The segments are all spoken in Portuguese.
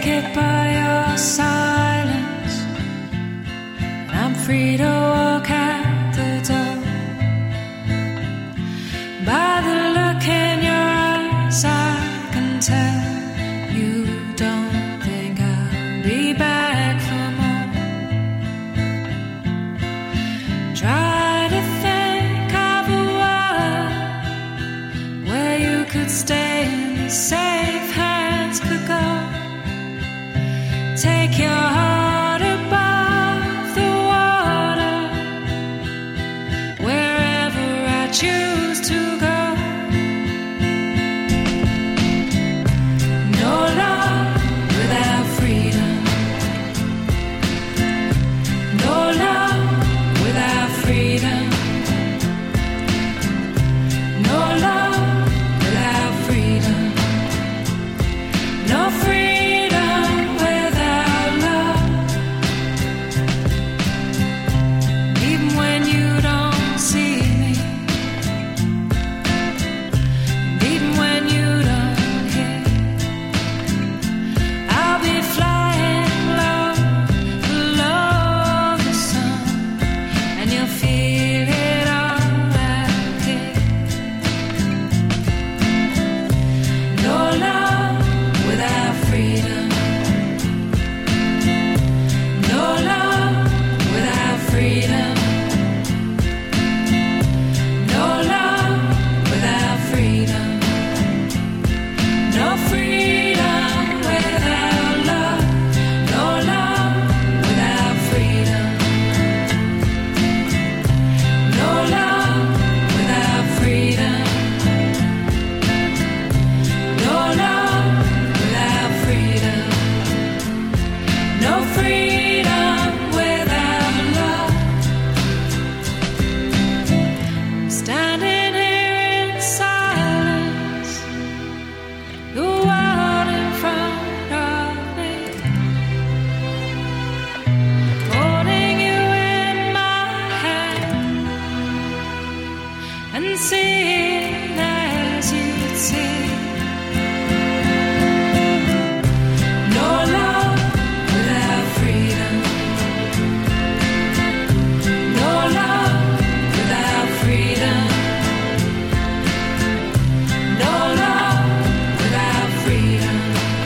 take it by your silence. I'm free to walk out the door. By the look in your eyes, I can tell you don't think I'll be back for more. Try to think of a world where you could stay and safe hands could go. Take your heart above the water, wherever I choose to go. No love without freedom. No love without freedom. No love without freedom. No freedom without love. Even when you don't see me, even when you don't hear, I'll be flying low below the sun, and you'll feel it all out here. No love without freedom. No love without freedom. No love without freedom. No freedom without love. No love without freedom. No love without freedom. No love without freedom. No freedom without love. Standing here in silence, the world in front of me, holding you in my hand and seeing as you see. No love without freedom. No love without freedom. No love without freedom.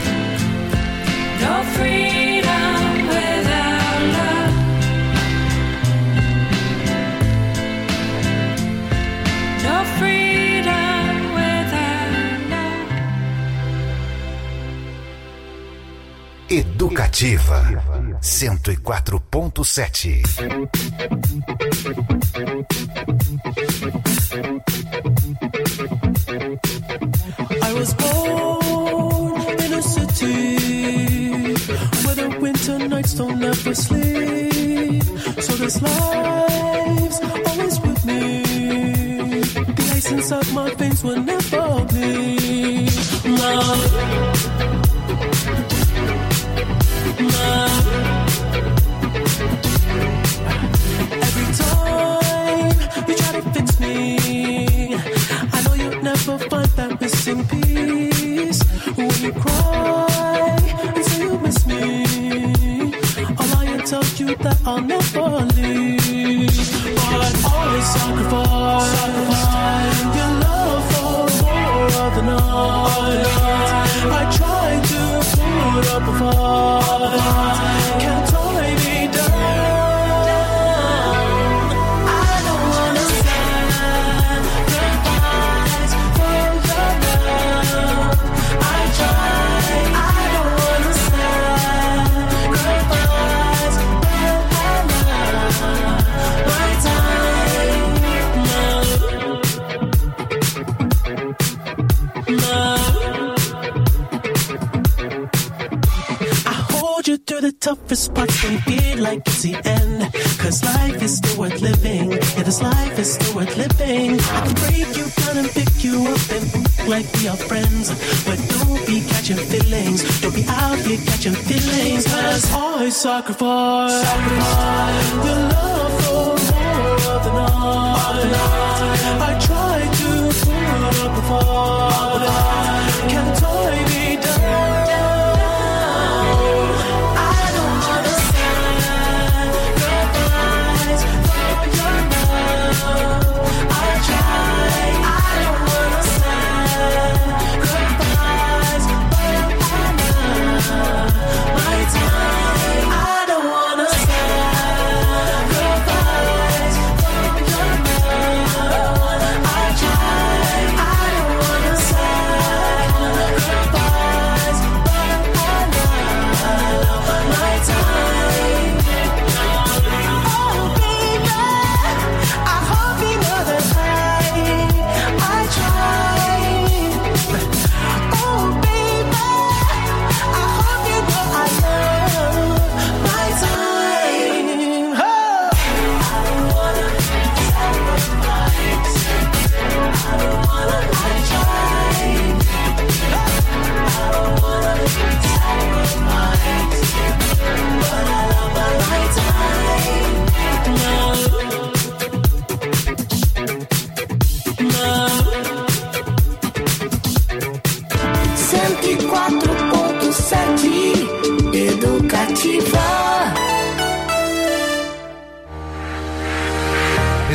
No freedom without love. No freedom without love. Educativa 104.7. I was born in a city where the winter nights don't ever sleep. So this life's always with me. The ice inside my veins will never bleed. Love. Every time you try to fix me, I know you'll never find that missing piece. When you cry and say you miss me, I'll lie and tell you that I'll never leave. But always sacrifice your love for more of the night. I try to put up a fight. Can't tie me down. I don't wanna sacrifice for your love. I try. I don't wanna sacrifice my time. Through the toughest parts when you feel like it's the end. Cause life is still worth living. Yeah, this life is still worth living. I can break you down and pick you up and like we are friends. But don't be catching feelings. Don't be out here catching feelings. Cause I sacrifice your love for more of the night. I try to put up a fight. Can't tie me down.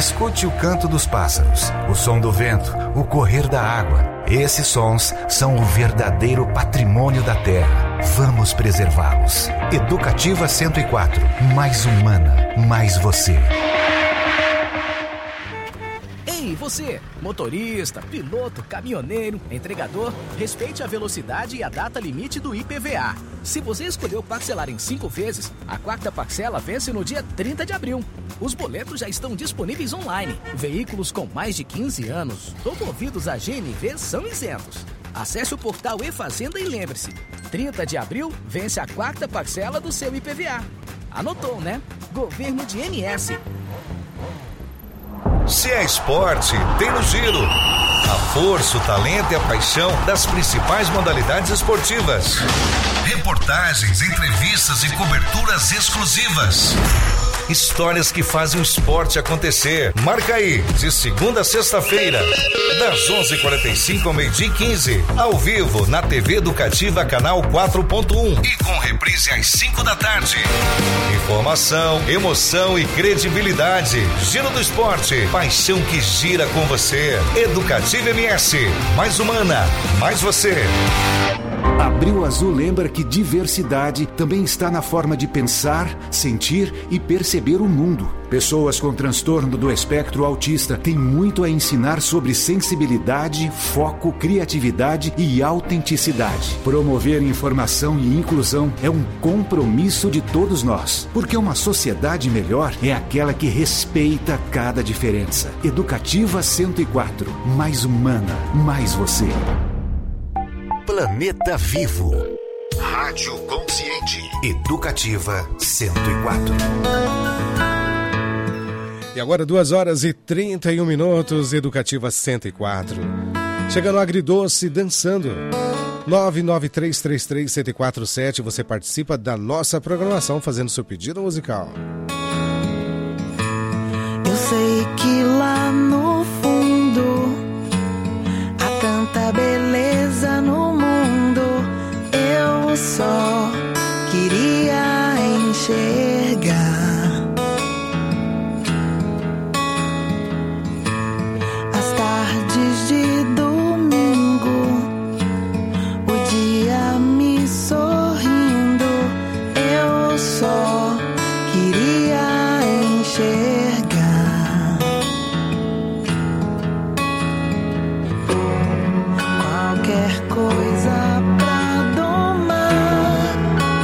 Escute o canto dos pássaros, o som do vento, o correr da água. Esses sons são o verdadeiro patrimônio da terra. Vamos preservá-los. Educativa 104. Mais humana, mais você. Ei, você, motorista, piloto, caminhoneiro, entregador, respeite a velocidade e a data limite do IPVA. Se você escolheu parcelar em 5 vezes, a 4ª parcela vence no dia 30 de abril. Os boletos já estão disponíveis online. Veículos com mais de 15 anos ou movidos a GNV são isentos. Acesse o portal e-Fazenda e lembre-se, 30 de abril vence a 4ª parcela do seu IPVA. Anotou, né? Governo de MS. Se é esporte, tem no Giro. A força, o talento e a paixão das principais modalidades esportivas. Reportagens, entrevistas e coberturas exclusivas. Histórias que fazem o esporte acontecer. Marca aí, de segunda a sexta-feira, das 11h45 ao 12h15, ao vivo na TV Educativa Canal 4.1 e com reprise às 5 da tarde. Informação, emoção e credibilidade. Giro do Esporte, paixão que gira com você. Educativa MS, mais humana, mais você. Abril Azul lembra que diversidade também está na forma de pensar, sentir e perceber o mundo. Pessoas com transtorno do espectro autista têm muito a ensinar sobre sensibilidade, foco, criatividade e autenticidade. Promover informação e inclusão é um compromisso de todos nós, porque uma sociedade melhor é aquela que respeita cada diferença. Educativa 104, mais humana, mais você. Planeta Vivo. Rádio Consciente. Educativa 104. E agora 2h31, Educativa 104. Chegando ao Agridoce Dançando. 993331047. Você participa da nossa programação fazendo seu pedido musical. Eu sei que lá no fundo há tanta beleza no mundo. Eu só queria enxergar as tardes de domingo, o dia me sorrindo. Eu só queria enxergar qualquer coisa pra domar,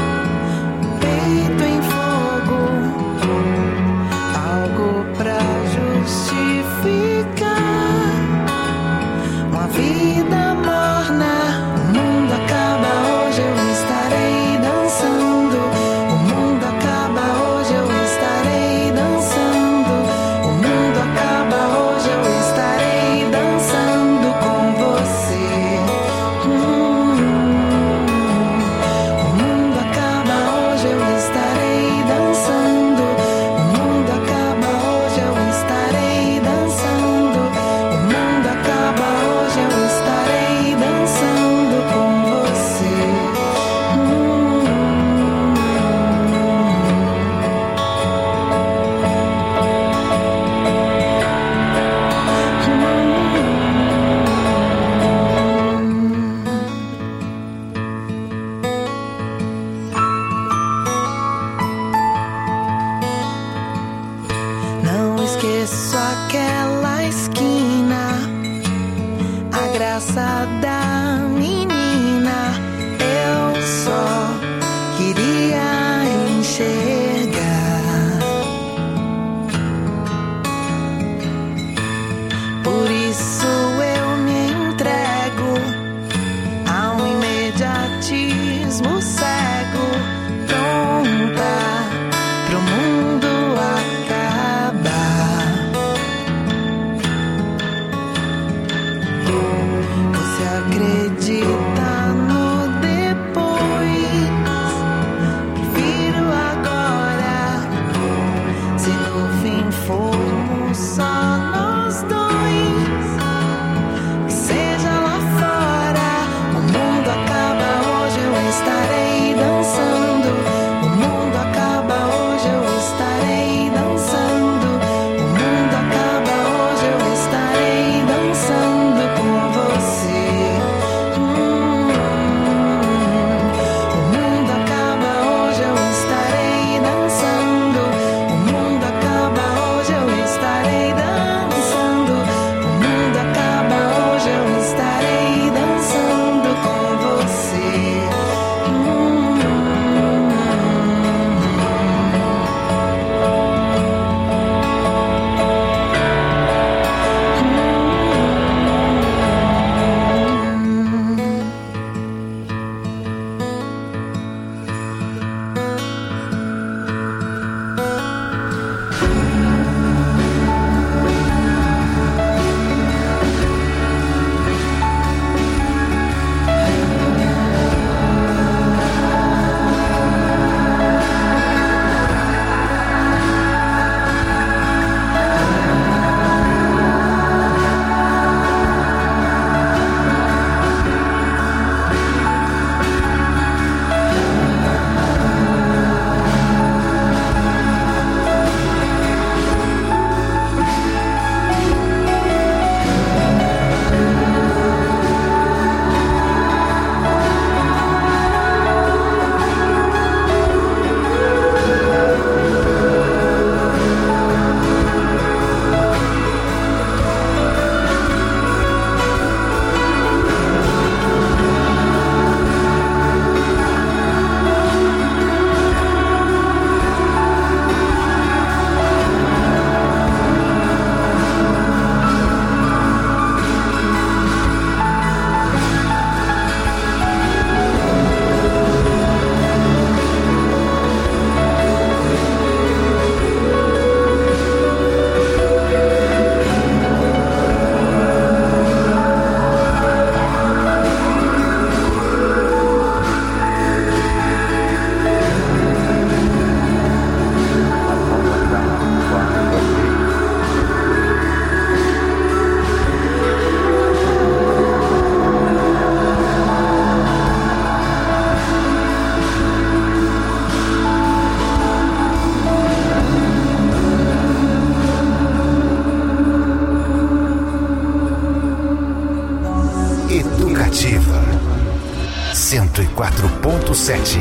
peito em fogo, algo pra justificar uma vida morna. O mundo acaba hoje, eu estarei dançando. O mundo acaba hoje, eu estarei dançando. O mundo acaba hoje, eu estarei dançando com você. O mundo acaba hoje, eu estarei dançando. O mundo acaba hoje, eu estarei dançando. O mundo acaba hoje, eu estarei dançando com você. Não esqueço aquela esquina, a graça da menina. Eu só queria enxergar. Por isso eu me entrego a um imediatismo cego, pronta pro mundo acabar. Você 104.7.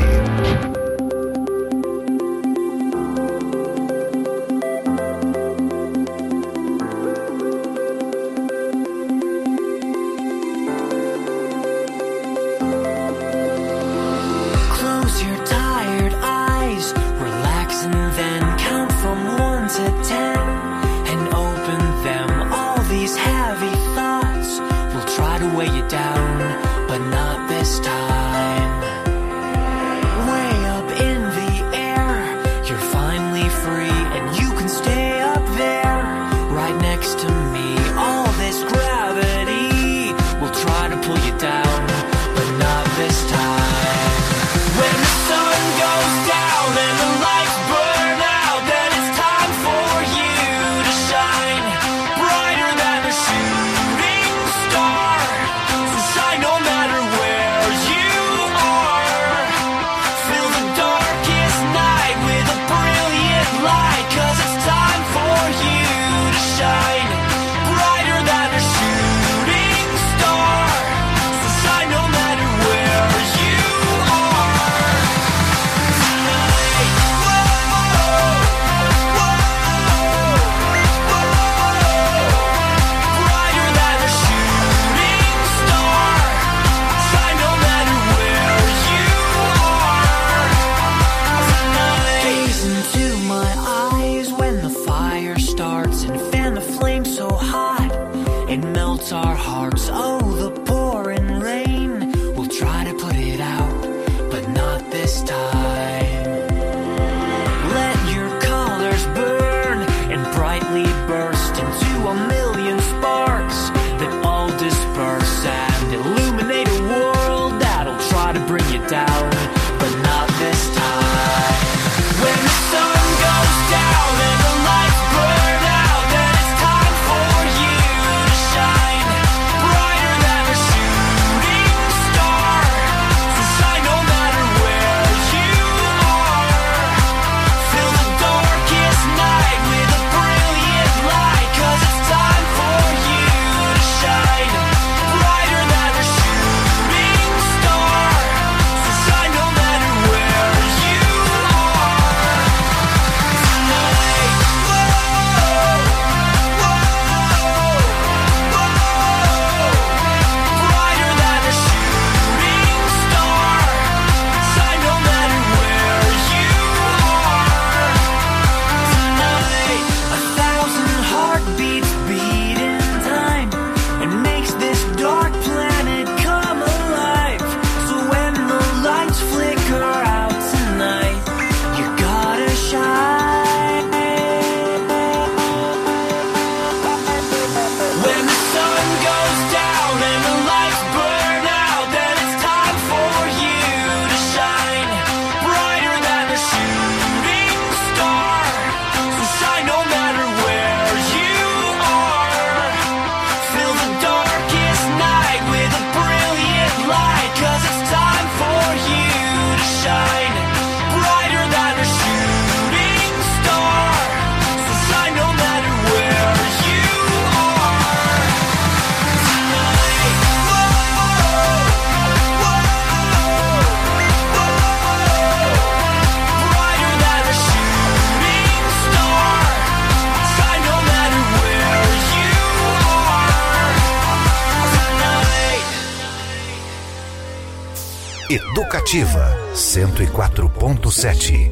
Educativa 104.7.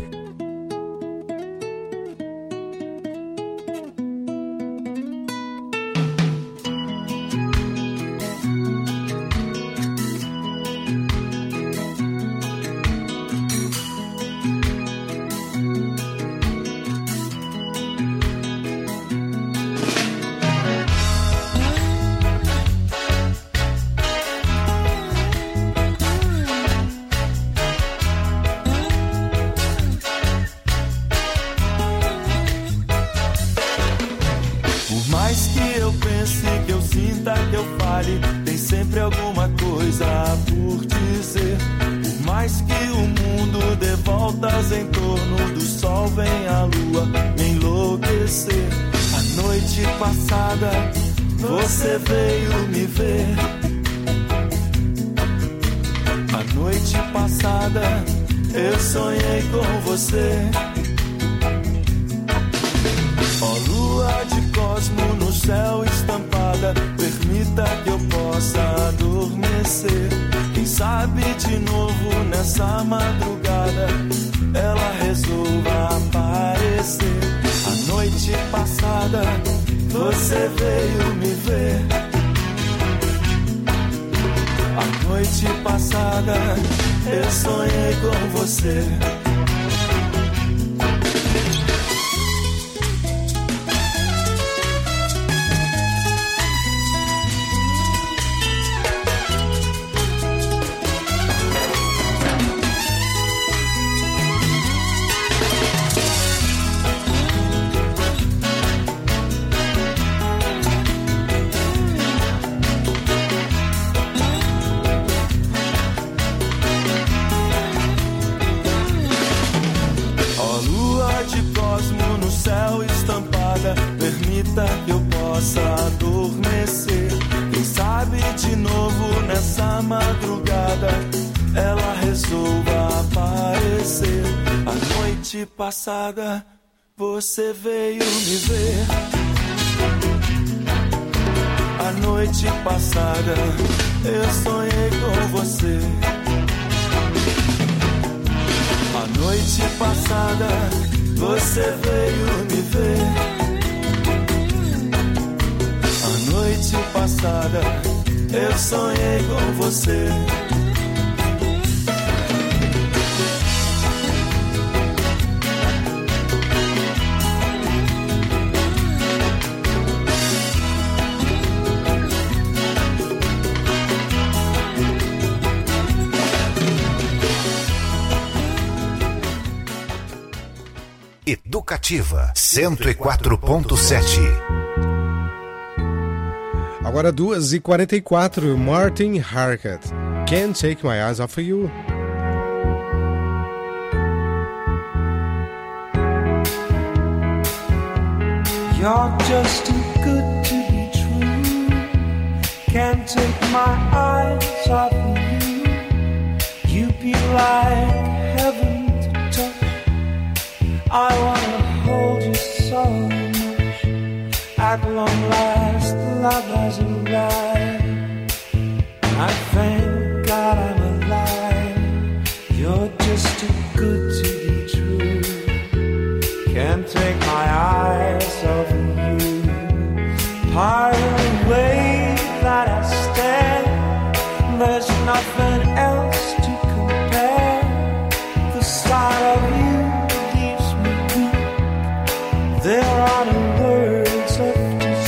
noite passada eu sonhei com você. Ó lua de cosmo no céu estampada, permita que eu possa adormecer. Quem sabe de novo nessa madrugada ela resolva aparecer. A noite passada você veio me ver. A noite passada eu sonhei com você. Permita que eu possa adormecer. Quem sabe de novo nessa madrugada ela resolva aparecer. A noite passada você veio me ver. A noite passada eu sonhei com você. A noite passada você veio me ver. A noite passada eu sonhei com você. Educativa 104.7. Agora 2h44, Martin Harkat. Can't Take My Eyes Off of You. You're just too good to be true. Can't take my eyes off of you. You be like heaven to touch. I wanna hold you so much. At long last, love has arrived. I thank God I'm alive. You're just too good to be true. Can't take my eyes off of you. Part of the way that I stand, there's nothing else to compare. The sight of you leaves me weak. There are no words left to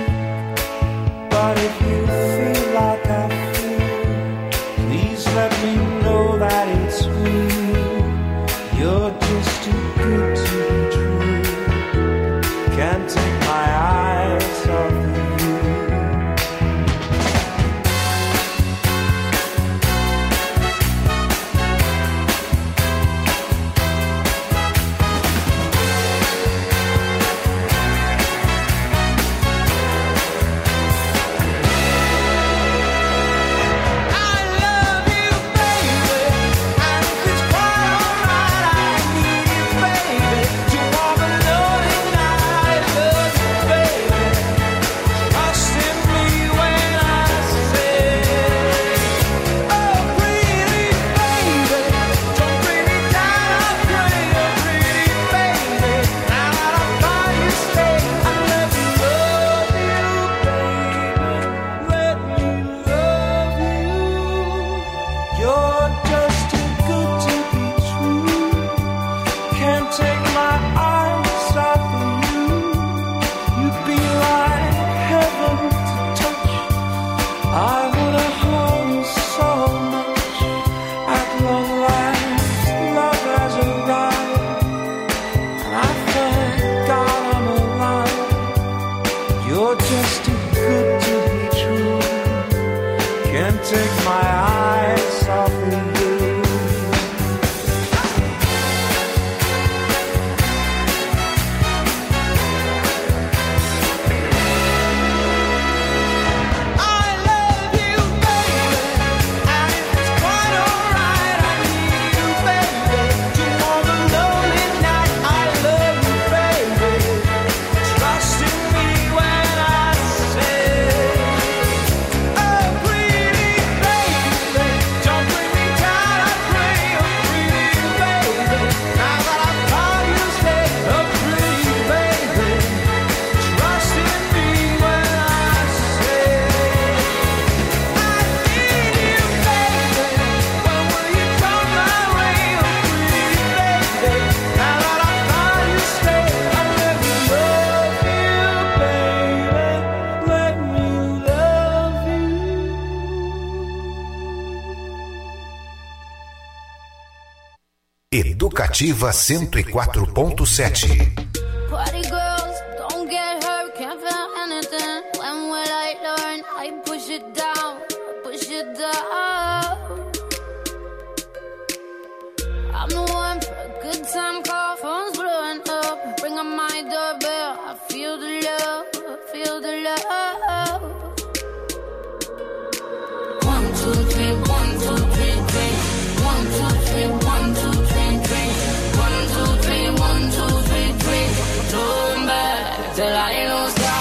speak. But if you feel like I feel, please let me know that it's real. You're just too good to be true. Can't take my eyes off of you. I love you, baby, and it's quite alright. Educativa 104.7. Party girls, don't get hurt, can't feel anything. When will I learn? I push it down, push it down. I'm the one for a good time call, phone's blowing up. Bring on my doorbell, I feel the love, I feel the love. 1, 2, 3, 1, 2, 3, 3. 1, 2, 3, 1, 2, 3, 3. 1, 2, 3, 1, 2, 3, 3. Turn back till I lose God.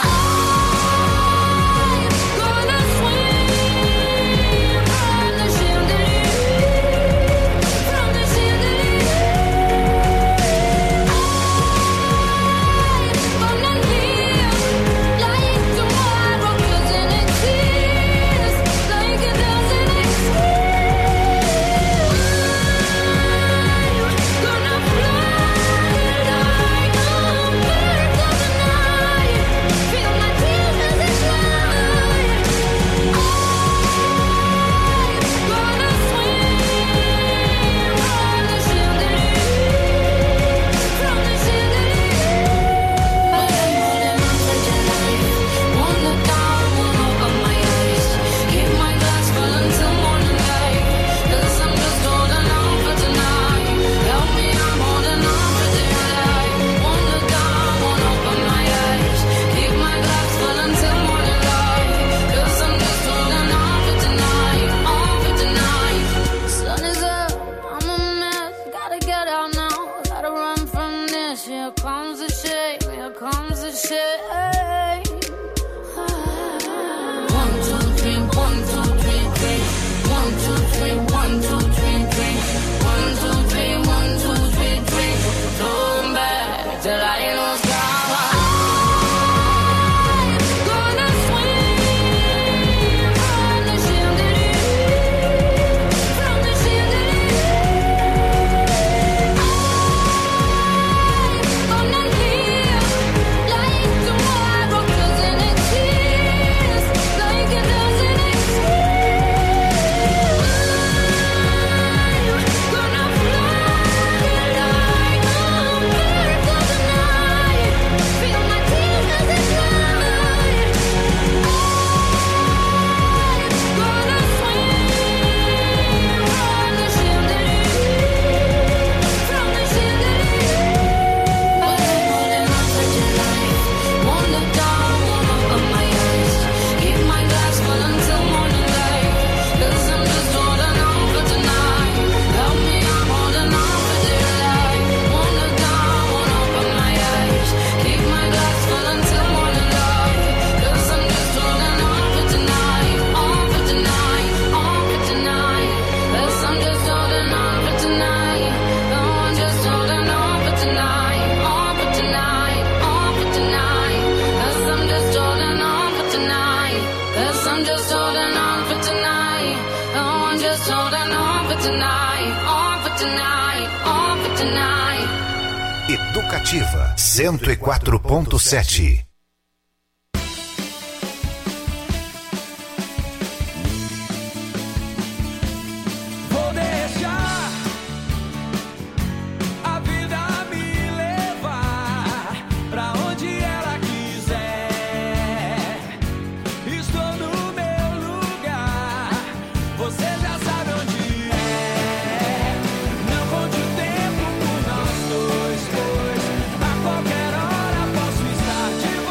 Educativa 104.7. Qualquer hora posso estar de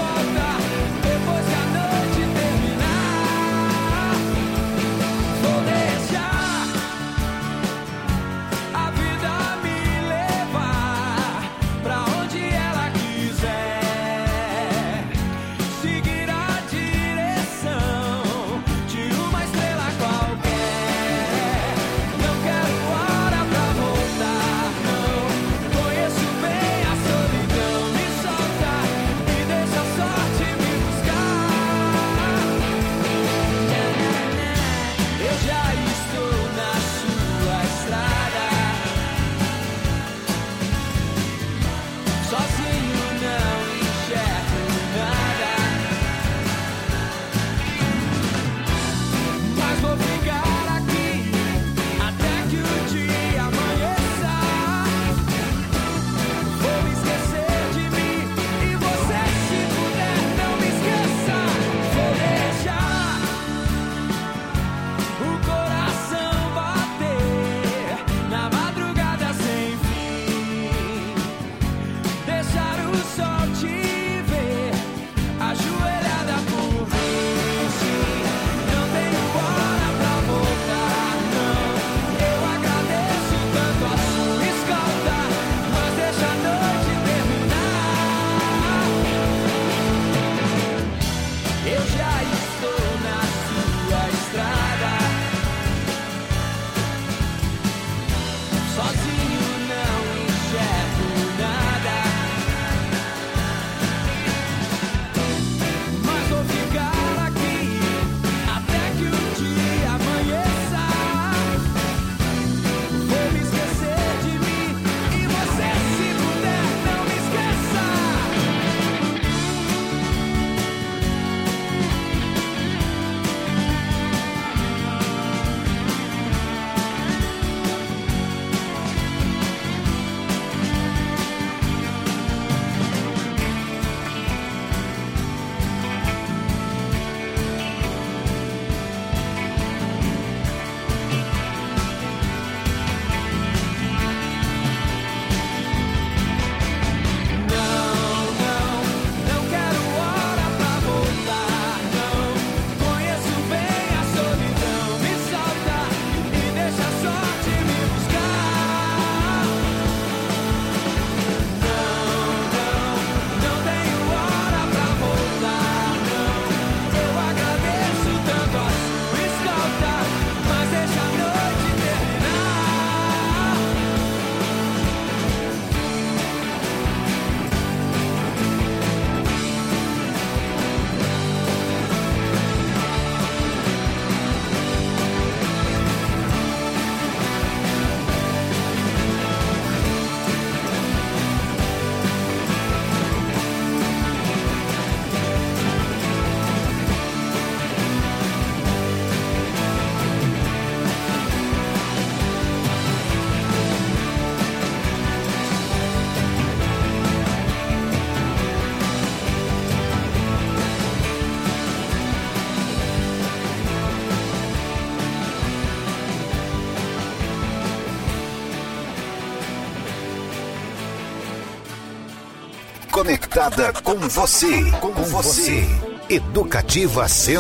Conectada com você, com você. Educativa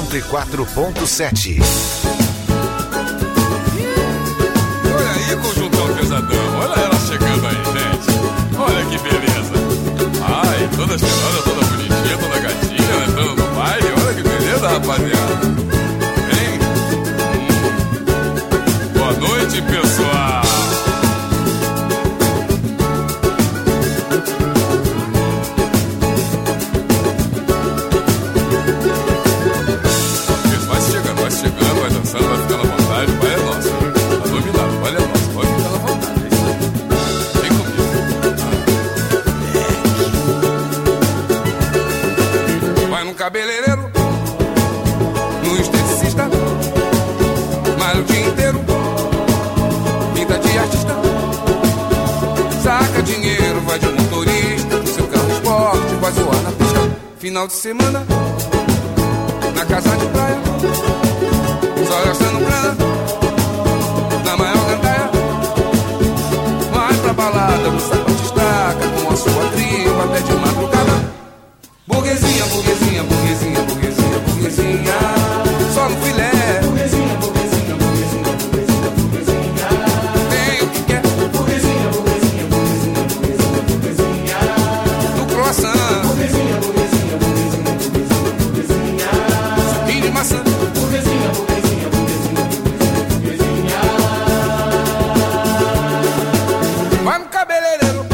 104.7. Olha aí, conjuntão pesadão. Olha ela chegando aí, gente. Olha que beleza. Ai, toda cheirosa, toda bonitinha, toda gatinha, entrando no baile. Olha que beleza, rapaziada. Hein? Boa noite, pessoal. Vai dançando, vai ficando à vontade, vai é nossa. Tá dominado, vai é nossa, pode ficar à vontade. É isso aí. Vem comigo. Vai num cabeleireiro, num esteticista, malha o dia inteiro, pinta de artista, saca dinheiro, vai de motorista, do seu carro esporte, vai zoar na pista. Final de semana, na casa de praia, só gastando grana na maior gandaia. Vai pra balada, no saco de estaca, com a sua tribo até de madrugada. Burguesinha, burguesinha, burguesinha, burguesinha, burguesinha, só no filé. Burguesinha, burguesinha, burguesinha, burguesinha, burguesinha, tem o que quer. Burguesinha, burguesinha, burguesinha, burguesinha, burguesinha, no croissant. Burguesinha, burguesinha, burguesinha, burguesinha, burguesinha, supim de maçã. Burguesinha, burguesinha, burguesinha, burguesinha, burguesinha. Vai no cabeleireiro,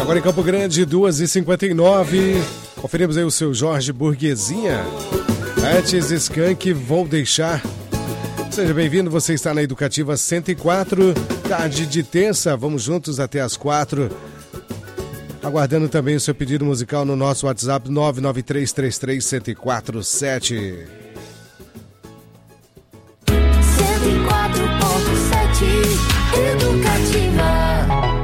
Agora em Campo Grande, 2h59. Conferimos aí o seu Jorge Burguesinha. Antes, Skank, vou deixar. Seja bem-vindo, você está na Educativa 104, tarde de terça. Vamos juntos até as 4. Aguardando também o seu pedido musical no nosso WhatsApp 993331047. 104.7 Educativa.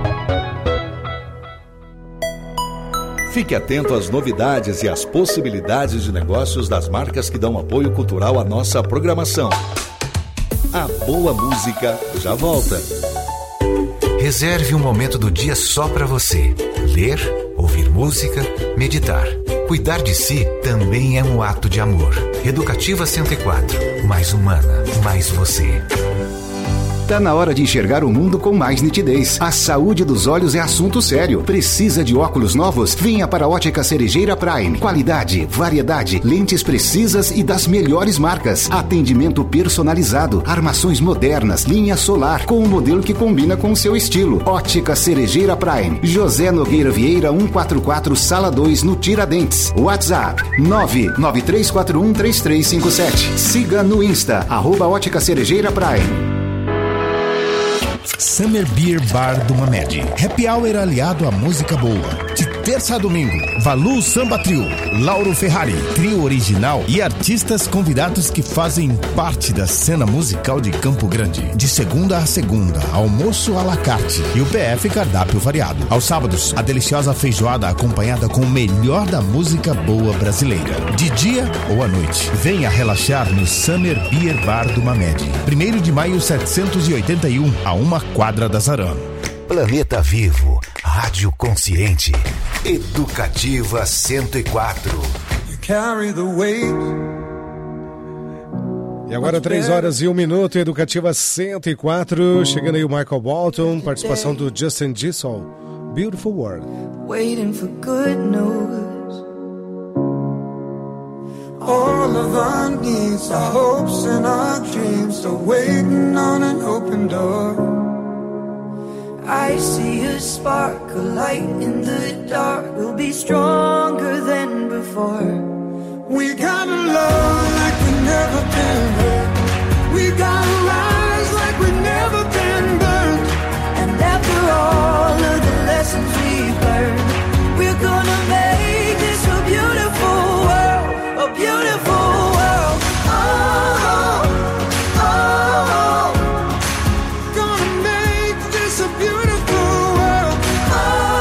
Fique atento às novidades e às possibilidades de negócios das marcas que dão apoio cultural à nossa programação. A boa música já volta. Reserve um momento do dia só para você. Ler, ouvir música, meditar. Cuidar de si também é um ato de amor. Educativa 104. Mais humana, mais você. Tá na hora de enxergar o mundo com mais nitidez. A saúde dos olhos é assunto sério. Precisa de óculos novos? Venha para a Ótica Cerejeira Prime. Qualidade, variedade, lentes precisas e das melhores marcas. Atendimento personalizado, armações modernas, linha solar, com um modelo que combina com o seu estilo. Ótica Cerejeira Prime. José Nogueira Vieira 144, Sala 2, no Tiradentes. WhatsApp 993413357. Siga no Insta, @Ótica Cerejeira Prime. Summer Beer Bar do Mamed. Happy Hour aliado à música boa. De terça a domingo, Valu Samba Trio, Lauro Ferrari, trio original e artistas convidados que fazem parte da cena musical de Campo Grande. De segunda a segunda, almoço à la carte e o PF cardápio variado. Aos sábados, a deliciosa feijoada acompanhada com o melhor da música boa brasileira. De dia ou à noite, venha relaxar no Summer Beer Bar do Mamed. 1º de maio 781, a 1 quadra da Zarã. Planeta Vivo, Rádio Consciente, Educativa 104. E agora 3h01, Educativa 104. Chegando aí o Michael Bolton, participação do Justin Gisel, Beautiful World. Waiting for good news. All of our needs, our hopes and our dreams are waiting on an open door. I see a spark, a light in the dark. We'll be stronger than before. We gotta love like we've never been hurt. We gotta rise like we've never been burned. And after all of the lessons we've learned, we're gonna make this a beautiful world, a beautiful world. Oh, oh, oh. Gonna make this a beautiful world. Oh,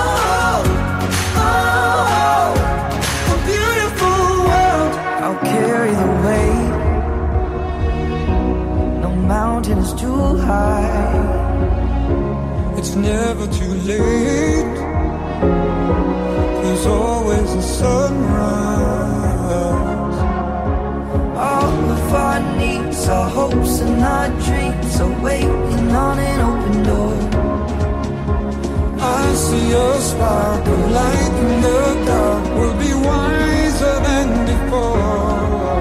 oh, oh. A beautiful world. I'll carry the weight. No mountain is too high. It's never too late. There's always a sunrise. All of our needs, our hopes and our dreams are waiting on an open door. I see a spark of light in the dark. We'll be wiser than before.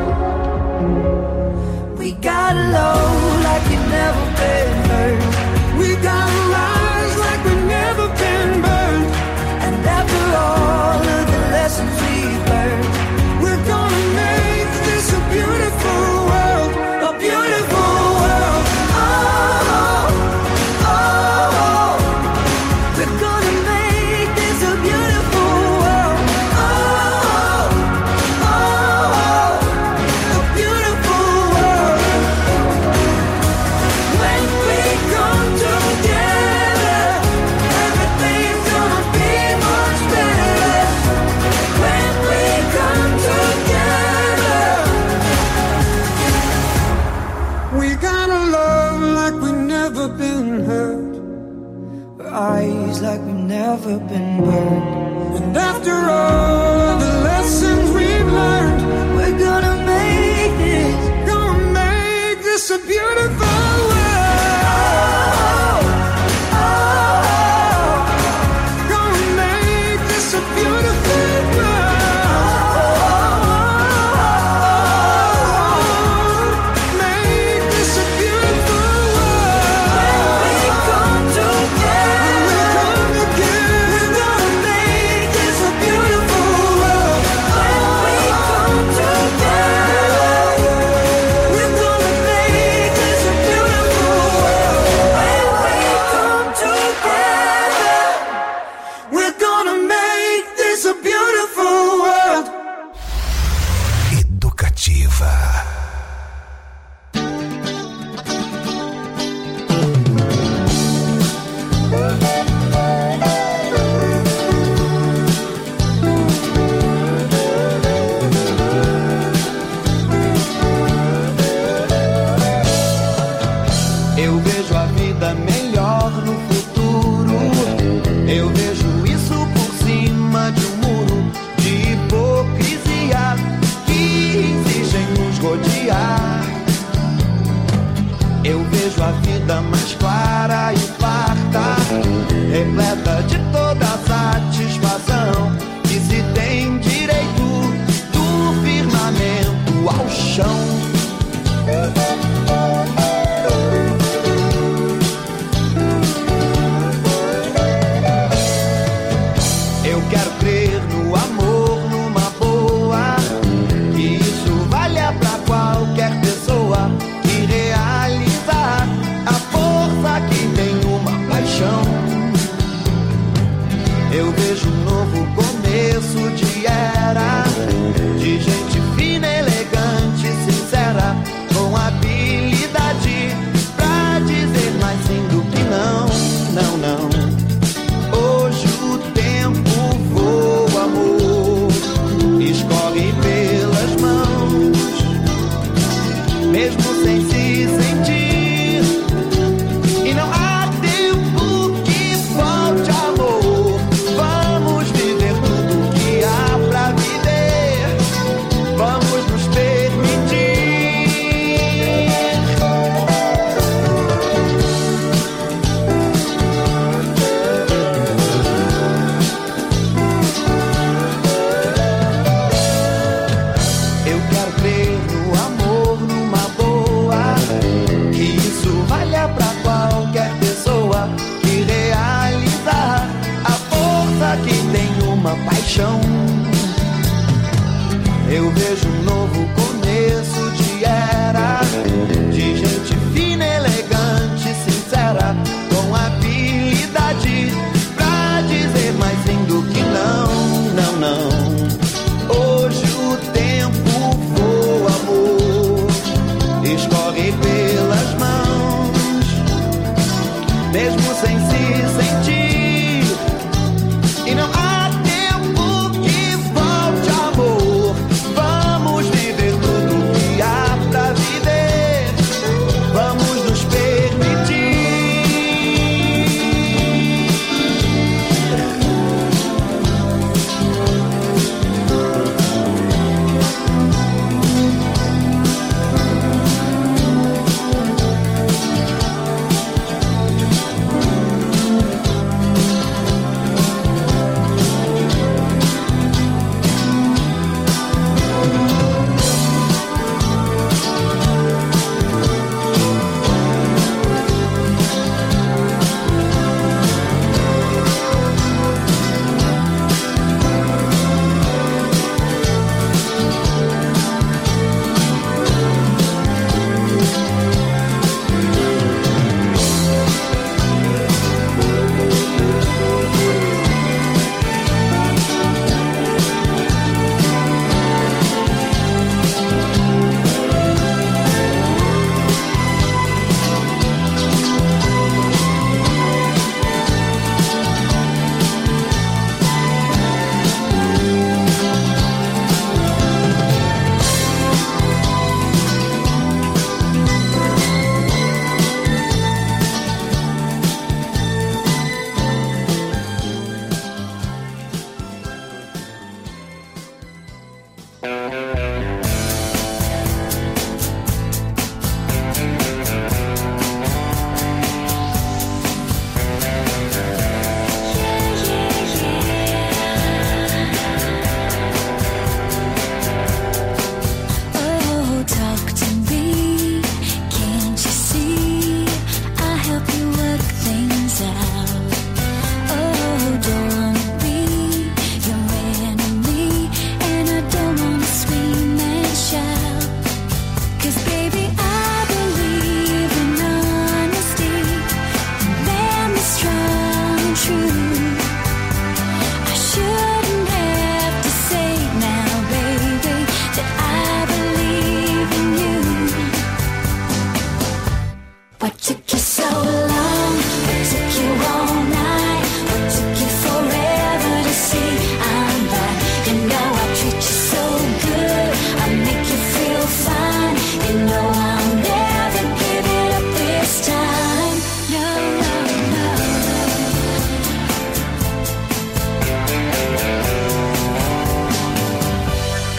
We got low like we've never been hurt. We got rise like we've never been burned. And after all of the lessons we've learned, we're gonna make this a beautiful world, a beautiful world. Oh, oh, oh. We're gonna make this a beautiful world. Oh, oh, oh. A beautiful world. When we come together, everything's gonna be much better. When we come together, we gotta love like we've never been hurt. Eyes like we've never been burned. And after all the lessons we've learned, we're gonna make this a beautiful world. Oh, oh, gonna make this a beautiful world. Make this a beautiful world. When we come together, we're gonna make eu vejo a vida mais clara e farta, repleta de toda satisfação, que se tem direito do firmamento ao chão. Eu quero crer no amor, numa boa, que isso valha pra qualquer pessoa, e realizar a força que tem uma paixão. Eu vejo um novo começo de era, de gente fina, elegante, sincera, com habilidade pra dizer mais sim do que não, não, não. Hoje o tempo voa, amor, escorre pelas mãos, mesmo sem se sentir, e não há tempo que volte, amor. Vamos viver tudo que há pra viver, vamos nos permitir. Eu quero crer no amor, numa boa, que isso valha pra qualquer pessoa, e realizar a força que tem uma paixão. Eu vejo um novo começo de era, de gente fina, elegante, sincera, com habilidade pra dizer mais sim do que não, não, não. Hoje o tempo voa, amor, escorre pelas mãos, mesmo sem se sentir, e não há tempo que volte, amor. Vamos viver tudo que há pra viver, vamos nos permitir.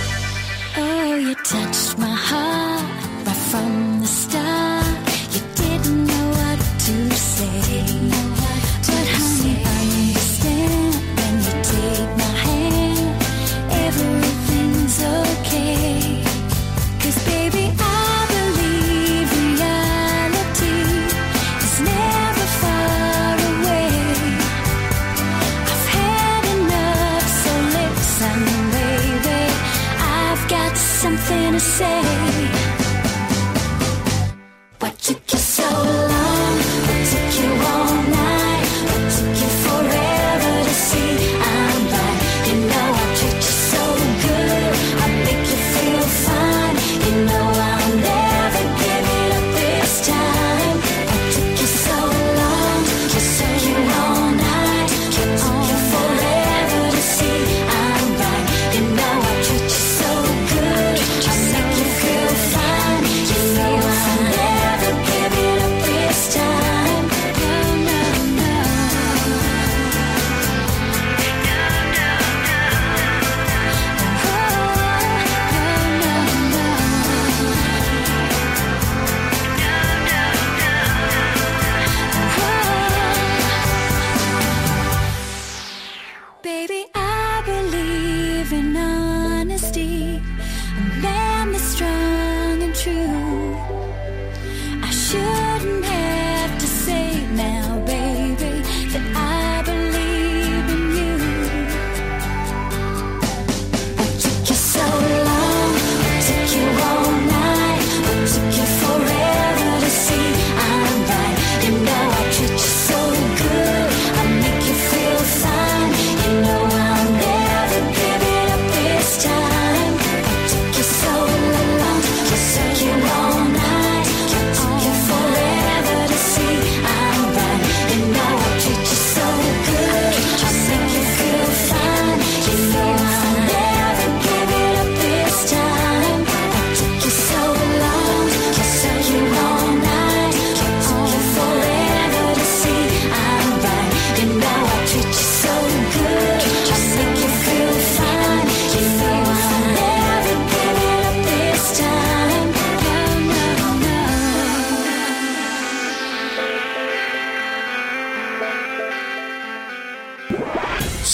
touched my heart right from the start. You did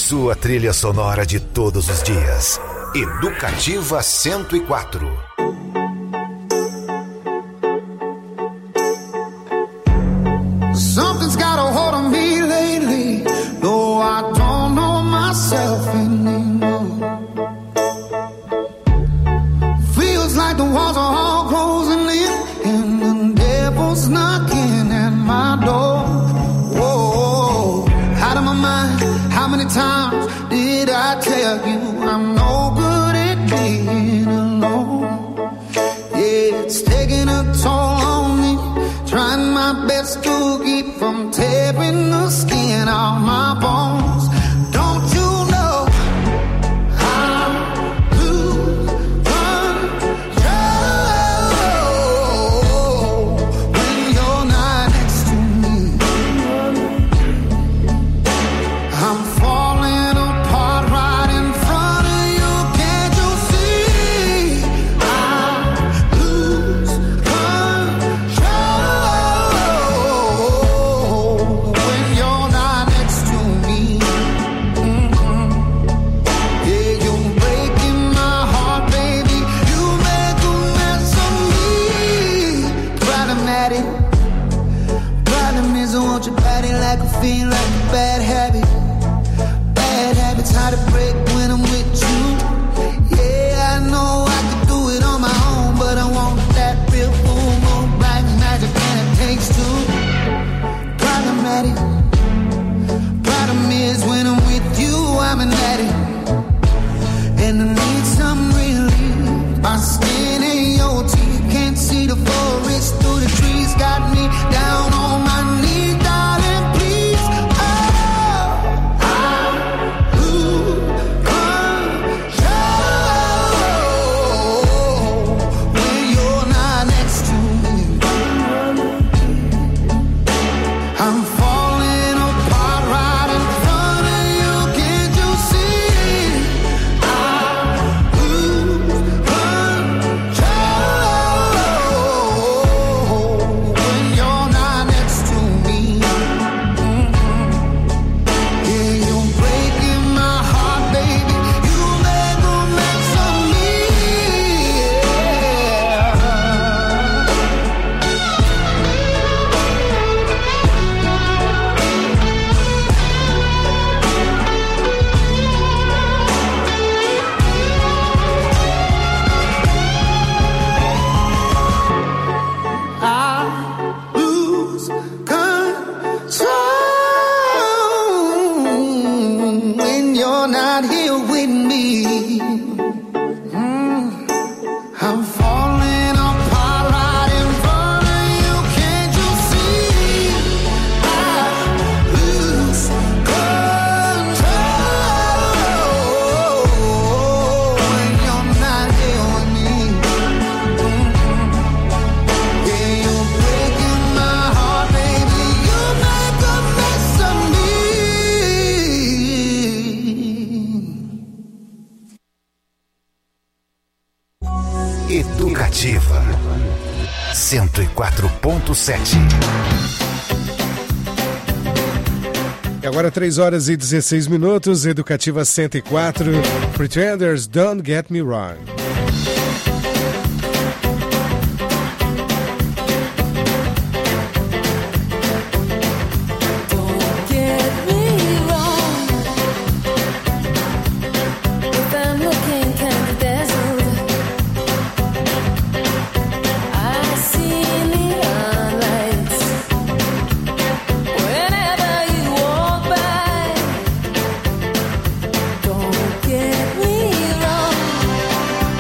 sua trilha sonora de todos os dias. Educativa 104. Something's got a hold on me lately, though I don't know myself anymore. Feels like the walls are all closing in, and the devil's knocking at my door. Whoa, out of my mind, how many times did I tell you I'm no good at being alone? Yeah, it's taking a toll on me, trying my best to keep from tearing the skin off my bones. Don't you know I'm lose control when you're not next to me? I'm falling apart right in front of you. Can't you see? I lose control when you're not next to me. Yeah, you're breaking my heart, baby. You make a mess of me. Problematic. Problem is I want your body like a fiend, like a bad habit. Bad habits hard to break when I'm with you. Yeah, I know I could do it on my own, but I want that real full moon black magic, and it takes two. Problematic. Problem is when I'm with you, I'm an addict, and I need some relief. My skin ain't your teeth, can't see the forest through the trees. Got me down on my knees, darling, please. Oh, I lose control when you're not next to me. I'm falling apart right in front of you. Can't you see? I lose control when you're not next to me. Yeah, you're breaking my heart, baby. You make a mess of me. I lose control when you're not here with me. I'm falling apart right in front of you. Can't you see? I lose control when you're not here with me. Yeah, you're breaking my heart, baby. You make a mess of me. Educativa 104.7. E agora 3 horas e 16 minutos, Educativa 104, Pretenders, Don't Get Me Wrong. Get me wrong. If I'm looking kind of dazzled, I see neon lights whenever you walk by. Don't get me wrong.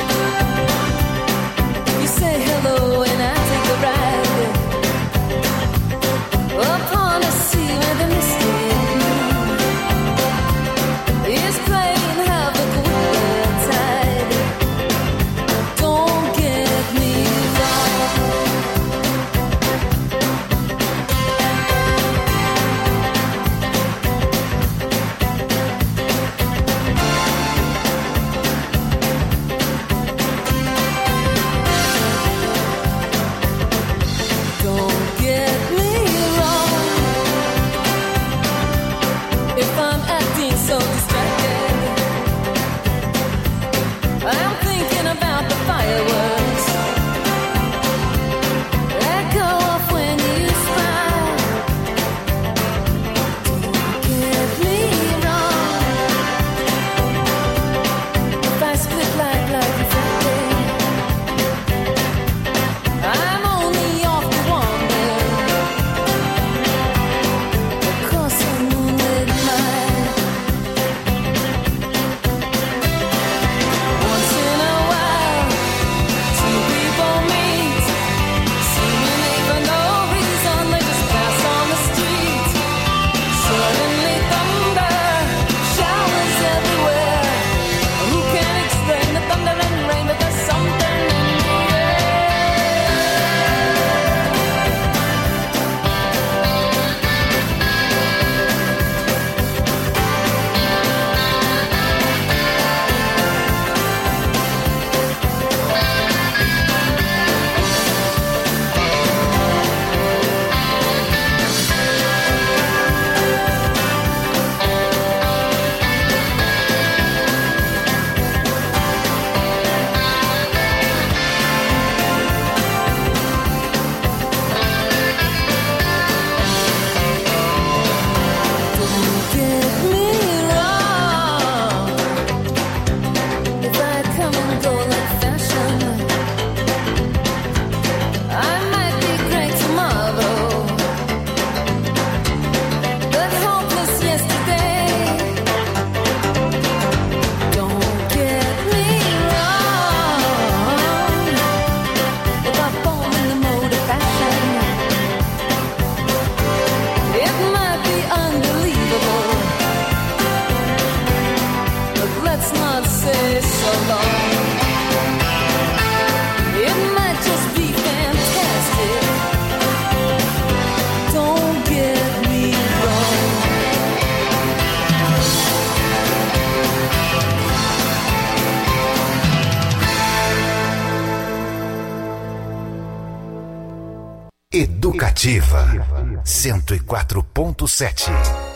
Educativa 104.7.